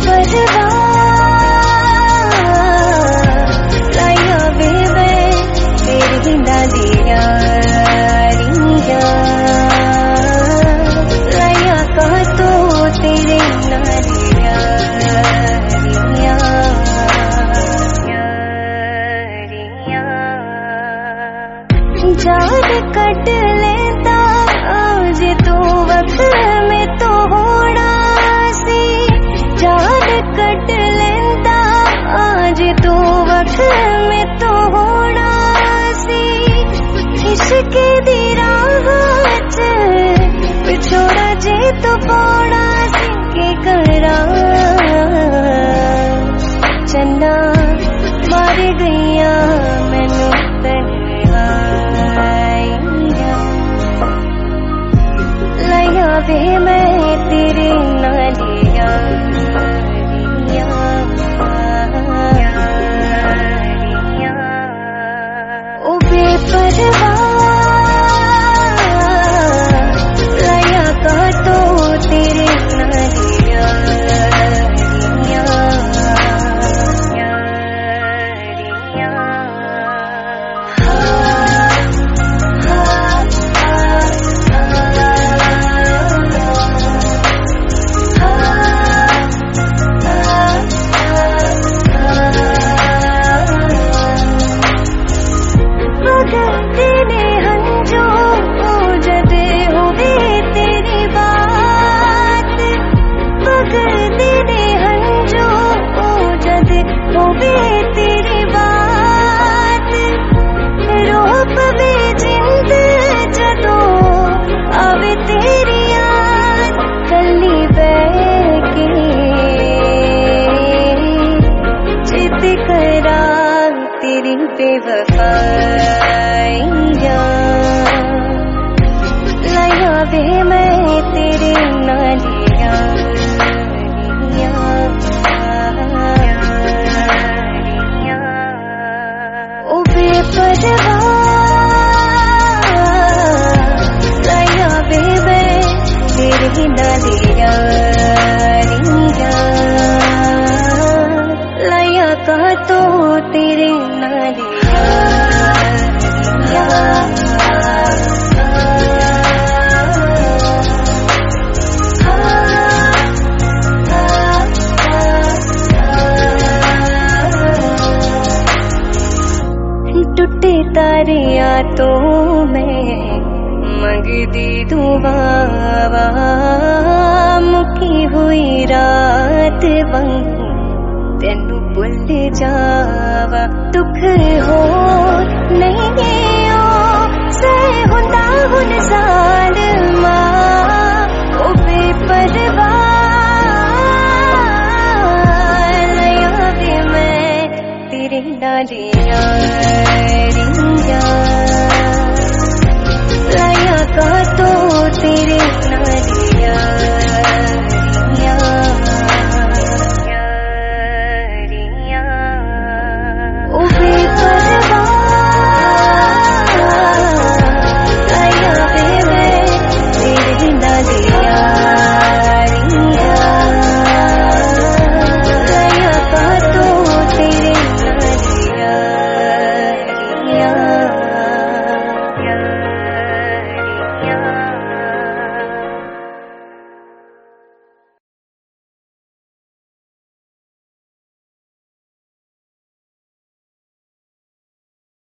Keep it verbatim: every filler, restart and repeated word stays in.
लाया वे मैं तेरी नालियां लाया कहा तो तेरे नालियां जान कट लेता आज तो वक्त में तो होना सी जान कट लेता आज तो वक्त में तो होना सी इश्क दी राह च पिछोड़ा जे तो पौड़ा सी के करा चन्ना मार गईया मैनू लाया वे मैं तेरे नालियां ओ बेपरवाह लाया कहा तो तेरे नालियां तेरे हंजो जद होवे तेरी बात मगर तेरे हंजो जद होवे तेरी बात रो पवे जिंद जदो आवे तेरी याद कली बैके चित करा तेरी बेवफाई लाया वे मैं तेरे नालियां ओ बेपरवाह लाया वे मैं तेरे नालियां लाया कहा तो तेरे नालियां टूटे तारिया तो मैं मंगदी दुआ मुकी हुई रात वांगू तेनू भुल जावा दुख हो नहीं ओ सह हुंदा हुन साल मां ओ बेपरवाह लाया वे मैं तेरे नालियां